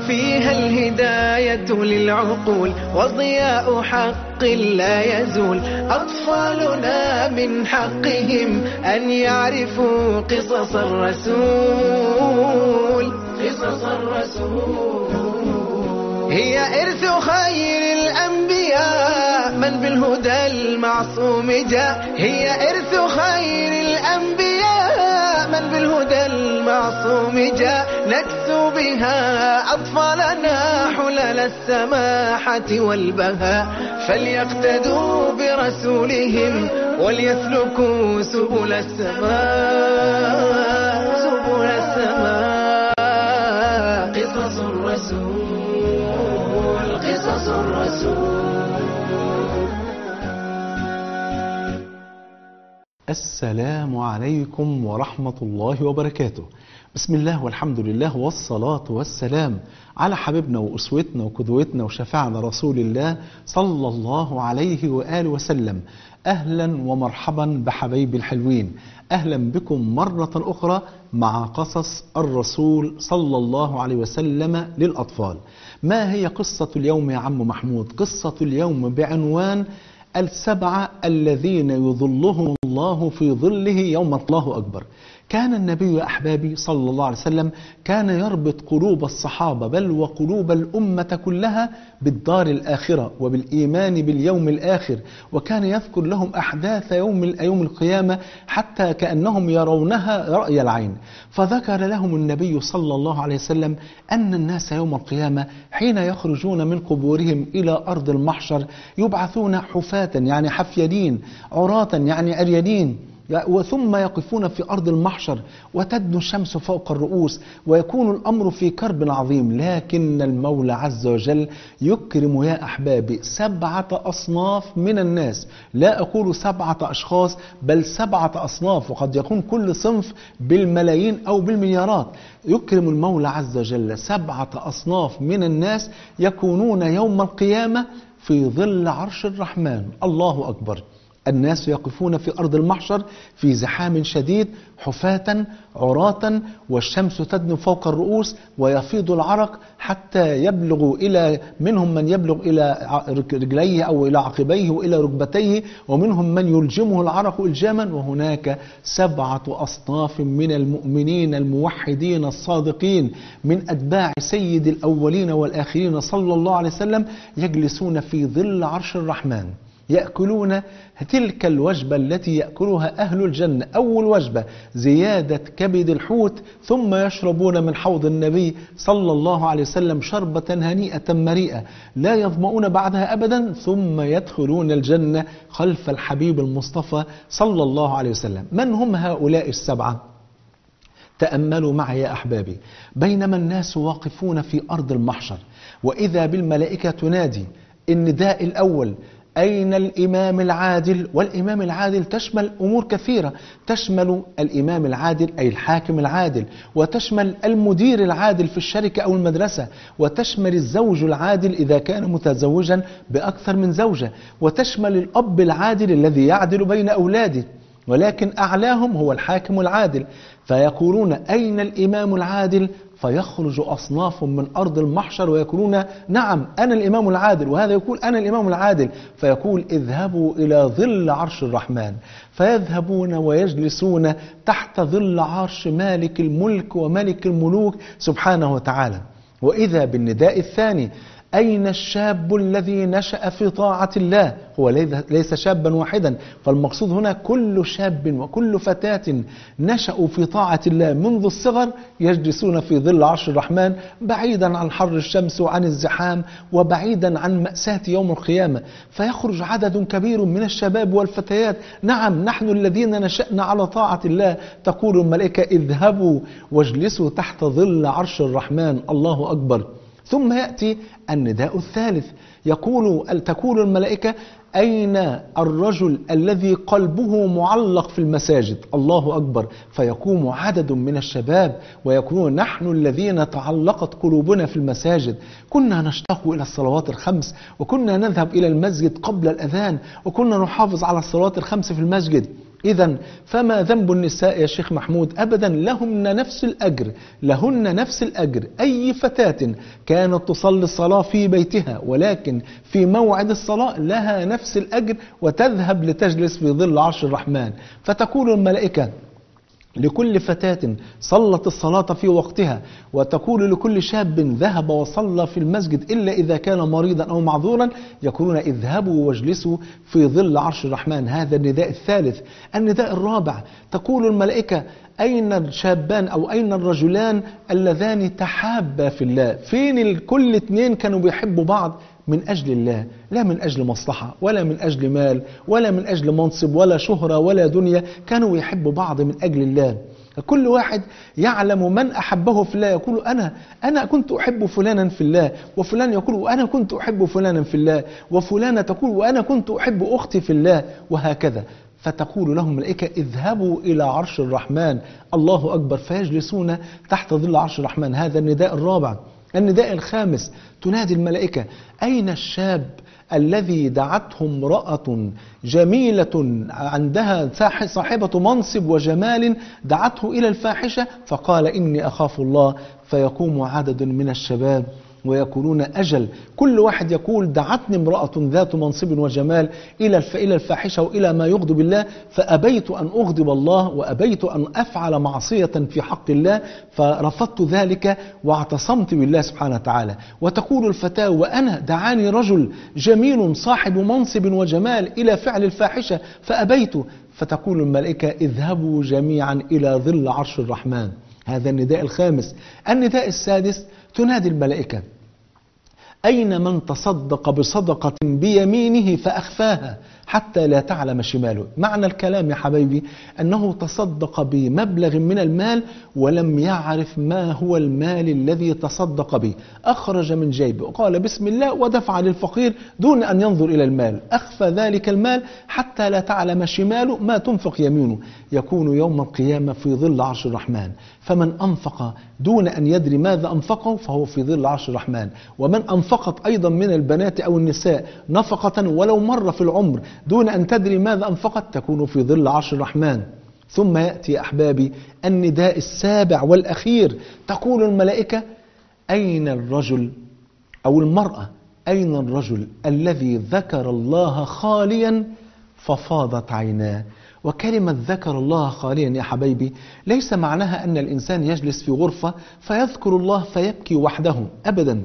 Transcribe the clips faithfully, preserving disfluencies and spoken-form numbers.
فيها الهداية للعقول وضياء حق لا يزول. أطفالنا من حقهم أن يعرفوا قصص الرسول، قصص الرسول هي إرث خير الأنبياء من بالهدى المعصوم جاء. هي إرث خير الأنبياء من بالهدى المعصوم جاء. نكسو بها أطفالنا حلل السماحة والبهاء، فليقتدوا برسولهم وليسلكوا سبل السماء، سبل السماء. قصص الرسول، قصص الرسول. السلام عليكم ورحمة الله وبركاته. بسم الله والحمد لله والصلاة والسلام على حبيبنا وأسوتنا وقدوتنا وشفاعنا رسول الله صلى الله عليه وآله وسلم. أهلا ومرحبا بحبايبي الحلوين، أهلا بكم مرة أخرى مع قصص الرسول صلى الله عليه وسلم للأطفال. ما هي قصة اليوم يا عم محمود؟ قصة اليوم بعنوان السبعة الذين يظلهم الله في ظله يوم الله أكبر. كان النبي يا أحبابي صلى الله عليه وسلم كان يربط قلوب الصحابة بل وقلوب الأمة كلها بالدار الآخرة وبالإيمان باليوم الآخر، وكان يذكر لهم أحداث يوم يوم القيامة حتى كأنهم يرونها رأي العين. فذكر لهم النبي صلى الله عليه وسلم أن الناس يوم القيامة حين يخرجون من قبورهم إلى أرض المحشر يبعثون حفاة يعني حفيدين، عراة يعني عريانين، وثم يقفون في أرض المحشر وتدنو الشمس فوق الرؤوس ويكون الأمر في كرب عظيم. لكن المولى عز وجل يكرم يا أحبابي سبعة أصناف من الناس، لا أقول سبعة أشخاص بل سبعة أصناف، وقد يكون كل صنف بالملايين أو بالمليارات. يكرم المولى عز وجل سبعة أصناف من الناس يكونون يوم القيامة في ظل عرش الرحمن. الله أكبر. الناس يقفون في أرض المحشر في زحام شديد حفاة عراة، والشمس تدنو فوق الرؤوس ويفيض العرق حتى يبلغ إلى منهم من يبلغ إلى رجليه أو إلى عقبيه وإلى ركبتيه، ومنهم من يلجمه العرق إلجاما. وهناك سبعة أصناف من المؤمنين الموحدين الصادقين من أتباع سيد الأولين والآخرين صلى الله عليه وسلم يجلسون في ظل عرش الرحمن يأكلون تلك الوجبة التي يأكلها أهل الجنة. أول وجبة زيادة كبد الحوت، ثم يشربون من حوض النبي صلى الله عليه وسلم شربة هنيئة مريئة لا يظمؤون بعدها أبدا، ثم يدخلون الجنة خلف الحبيب المصطفى صلى الله عليه وسلم. من هم هؤلاء السبعة؟ تأملوا معي يا أحبابي. بينما الناس واقفون في أرض المحشر وإذا بالملائكة تنادي النداء الأول: أين الإمام العادل؟ والإمام العادل تشمل أمور كثيرة، تشمل الإمام العادل أي الحاكم العادل، وتشمل المدير العادل في الشركة أو المدرسة، وتشمل الزوج العادل إذا كان متزوجا بأكثر من زوجة، وتشمل الأب العادل الذي يعدل بين أولاده، ولكن أعلاهم هو الحاكم العادل. فيقولون أين الإمام العادل؟ فيخرج أصناف من أرض المحشر ويقولون نعم أنا الإمام العادل، وهذا يقول أنا الإمام العادل، فيقول اذهبوا إلى ظل عرش الرحمن. فيذهبون ويجلسون تحت ظل عرش مالك الملك وملك الملوك سبحانه وتعالى. وإذا بالنداء الثاني: أين الشاب الذي نشأ في طاعة الله؟ هو ليس شابا واحدا، فالمقصود هنا كل شاب وكل فتاة نشأوا في طاعة الله منذ الصغر يجلسون في ظل عرش الرحمن بعيدا عن حر الشمس وعن الزحام وبعيدا عن مأساة يوم القيامة. فيخرج عدد كبير من الشباب والفتيات: نعم نحن الذين نشأنا على طاعة الله. تقول الملائكة: اذهبوا واجلسوا تحت ظل عرش الرحمن. الله أكبر. ثم يأتي النداء الثالث، يقول تقول الملائكة: أين الرجل الذي قلبه معلق في المساجد؟ الله أكبر. فيقوم عدد من الشباب ويقولون: نحن الذين تعلقت قلوبنا في المساجد، كنا نشتاق إلى الصلوات الخمس، وكنا نذهب إلى المسجد قبل الأذان، وكنا نحافظ على الصلوات الخمس في المسجد. إذن فما ذنب النساء يا شيخ محمود؟ أبدا، لهن نفس الأجر، لهن نفس الأجر. أي فتاة كانت تصلي الصلاة في بيتها ولكن في موعد الصلاة لها نفس الأجر، وتذهب لتجلس في ظل عرش الرحمن. فتقول الملائكة لكل فتاة صلت الصلاة في وقتها، وتقول لكل شاب ذهب وصلى في المسجد إلا إذا كان مريضا أو معذورا، يقولون اذهبوا واجلسوا في ظل عرش الرحمن. هذا النداء الثالث. النداء الرابع، تقول الملائكة أين الشابان أو أين الرجلان اللذان تحابا في الله؟ فين كل اثنين كانوا بيحبوا بعض من أجل الله، لا من أجل مصلحة ولا من أجل مال ولا من أجل منصب ولا شهرة ولا دنيا، كانوا يحبوا بعض من أجل الله. كل واحد يعلم من أحبه في الله، يقول أنا أنا كنت أحب فلانا في الله، وفلان يقول وأنا كنت أحب فلانا في الله، وفلانة تقول وأنا كنت أحب أختي في الله، وهكذا. فتقول لهم الملائكة اذهبوا إلى عرش الرحمن. الله أكبر. فيجلسون تحت ظل عرش الرحمن. هذا النداء الرابع. النداء الخامس، تنادي الملائكة أين الشاب الذي دعته امرأة جميلة عندها صاحبة منصب وجمال دعته إلى الفاحشة فقال إني أخاف الله، فيقوم عدد من الشباب ويقولون أجل. كل واحد يقول دعتني امرأة ذات منصب وجمال إلى إلى الفاحشة وإلى ما يغضب الله، فأبيت أن أغضب الله وأبيت أن أفعل معصية في حق الله، فرفضت ذلك واعتصمت بالله سبحانه وتعالى. وتقول الفتاة وأنا دعاني رجل جميل صاحب منصب وجمال إلى فعل الفاحشة فأبيت، فتقول الملائكة اذهبوا جميعا إلى ظل عرش الرحمن. هذا النداء الخامس. النداء السادس، تنادي الملائكة أين من تصدق بصدقة بيمينه فأخفاها حتى لا تعلم شماله؟ معنى الكلام يا حبيبي أنه تصدق بمبلغ من المال ولم يعرف ما هو المال الذي تصدق به، أخرج من جيبه وقال بسم الله ودفع للفقير دون أن ينظر إلى المال، أخفى ذلك المال حتى لا تعلم شماله ما تنفق يمينه، يكون يوم القيامة في ظل عرش الرحمن. فمن أنفق دون أن يدري ماذا أنفقه فهو في ظل عرش الرحمن. ومن أنفقت أيضا من البنات أو النساء نفقة ولو مرة في العمر دون أن تدري ماذا أنفقت تكون في ظل عرش الرحمن. ثم يأتي أحبابي النداء السابع والأخير، تقول الملائكة أين الرجل أو المرأة أين الرجل الذي ذكر الله خاليا ففاضت عيناه؟ وكلمة ذكر الله خاليا يا حبيبي ليس معناها أن الإنسان يجلس في غرفة فيذكر الله فيبكي وحده، أبدا.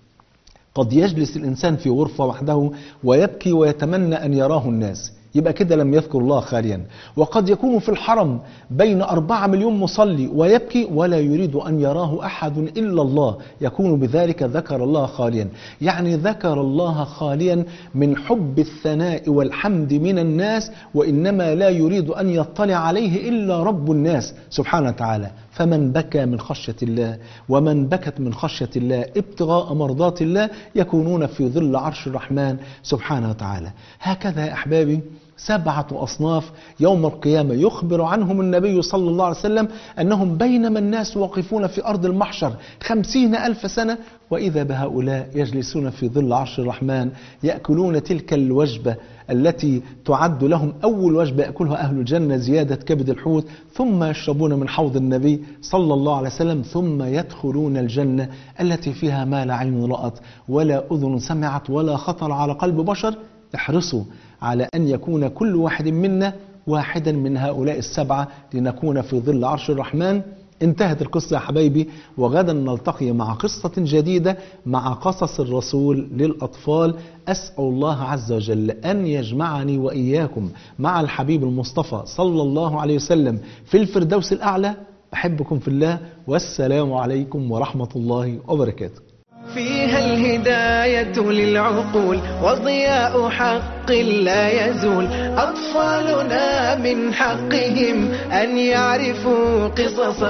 قد يجلس الإنسان في غرفة وحده ويبكي ويتمنى أن يراه الناس، يبقى كده لم يذكر الله خاليا. وقد يكون في الحرم بين أربعة مليون مصلي ويبكي ولا يريد أن يراه أحد إلا الله، يكون بذلك ذكر الله خاليا. يعني ذكر الله خاليا من حب الثناء والحمد من الناس، وإنما لا يريد أن يطلع عليه إلا رب الناس سبحانه وتعالى. فمن بكى من خشية الله ومن بكت من خشية الله ابتغاء مرضات الله يكونون في ظل عرش الرحمن سبحانه وتعالى. هكذا يا أحبابي سبعة أصناف يوم القيامة يخبر عنهم النبي صلى الله عليه وسلم أنهم بينما الناس واقفون في أرض المحشر خمسين ألف سنة وإذا بهؤلاء يجلسون في ظل عرش الرحمن يأكلون تلك الوجبة التي تعد لهم أول وجبة يأكلها أهل الجنة زيادة كبد الحوت، ثم يشربون من حوض النبي صلى الله عليه وسلم، ثم يدخلون الجنة التي فيها ما لا عين رأت ولا أذن سمعت ولا خطر على قلب بشر. احرصوا على أن يكون كل واحد منا واحدا من هؤلاء السبعة لنكون في ظل عرش الرحمن. انتهت القصة يا حبايبي، وغدا نلتقي مع قصة جديدة مع قصص الرسول للأطفال. أسأل الله عز وجل أن يجمعني وإياكم مع الحبيب المصطفى صلى الله عليه وسلم في الفردوس الأعلى. أحبكم في الله، والسلام عليكم ورحمة الله وبركاته. فيها الهداية للعقول وضياء حق لا يزول، أطفالنا من حقهم أن يعرفوا قصص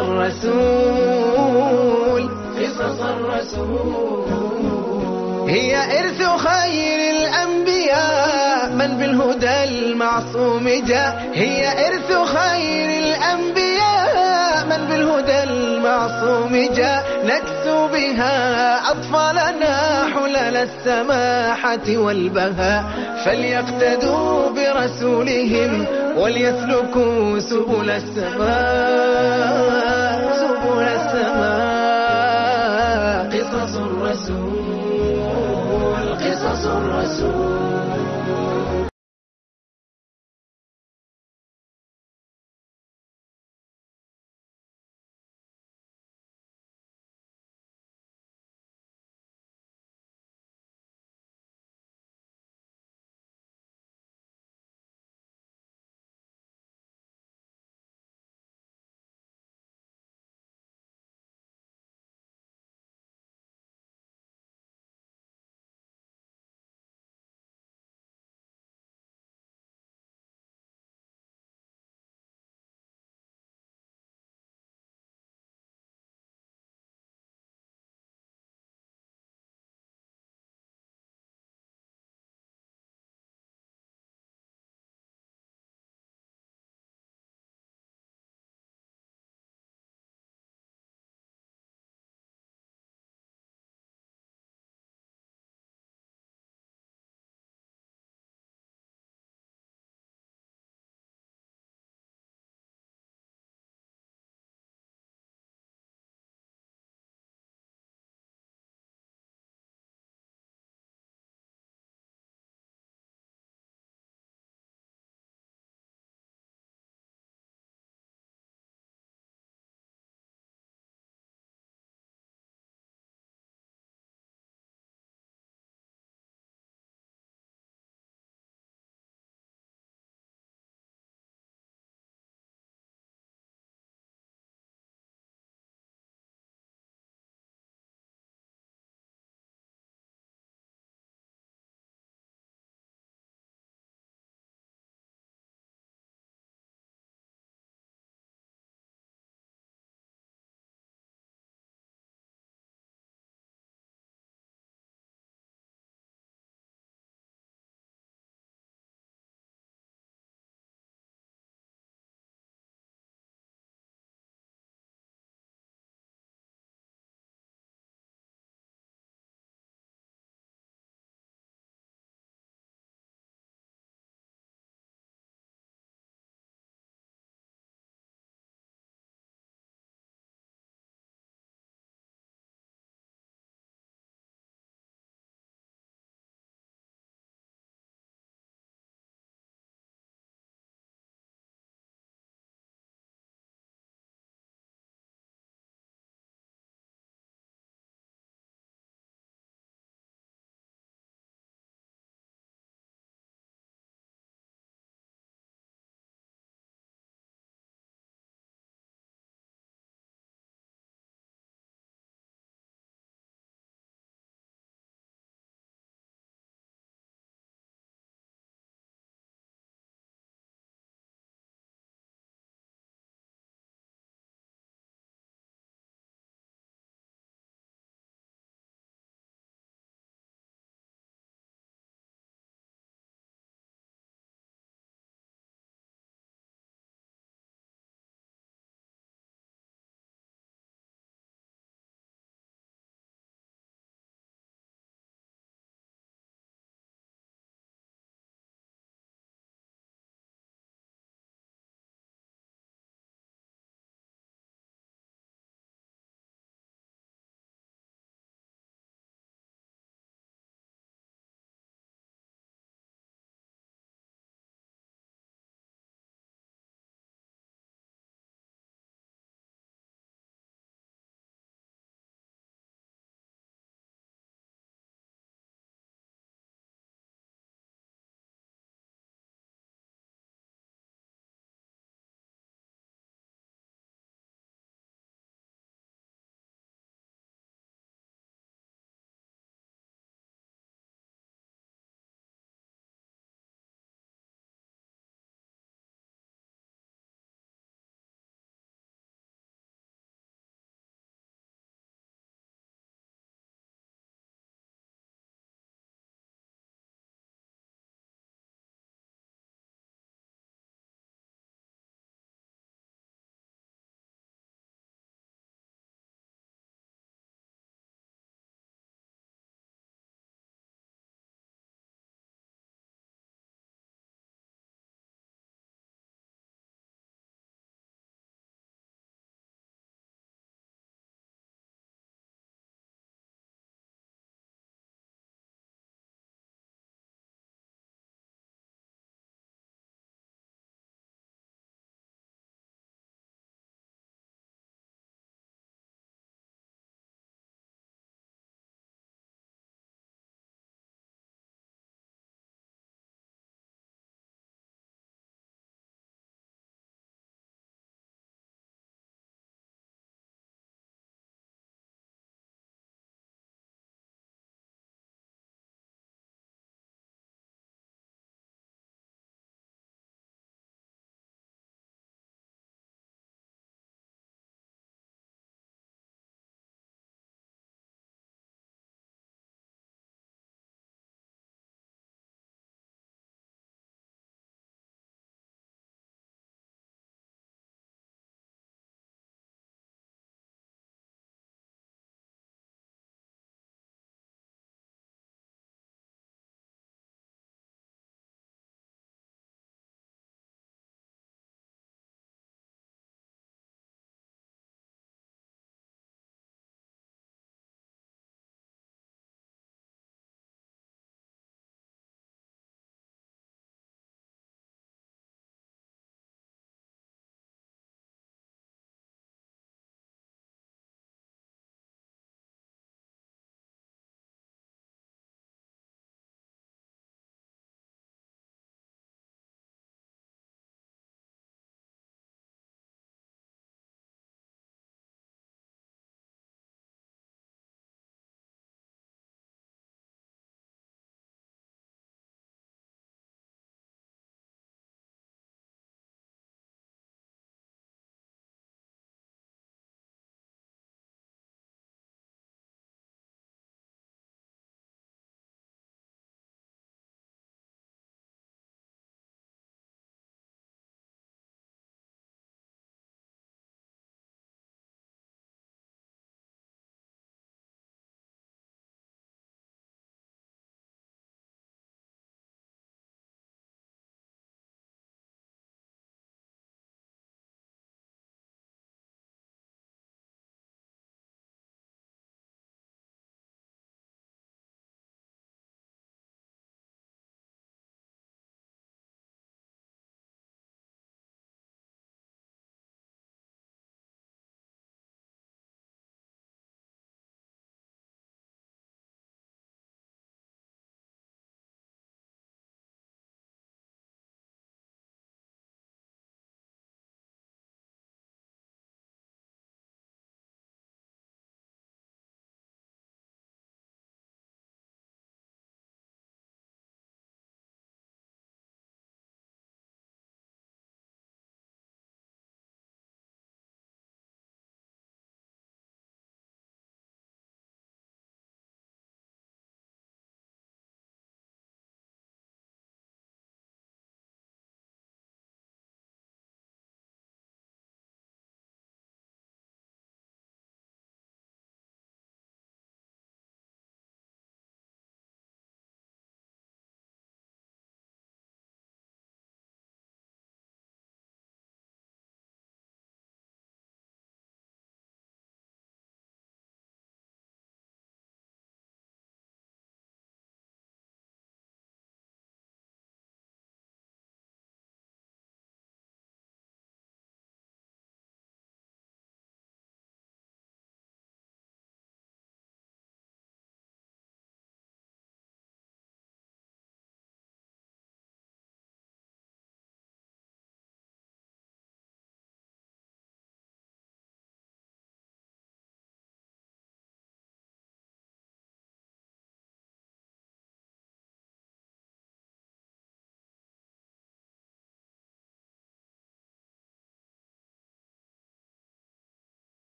الرسول. قصص الرسول هي إرث خير الأنبياء من بالهدى المعصوم جاء، هي إرث خير الأنبياء من بالهدى المعصوم المعصوم جاء نكسو بها أطفالنا حلل السماحة والبهاء فليقتدوا برسولهم وليسلكوا سبل السماء سبل السماء قصص الرسول قصص الرسول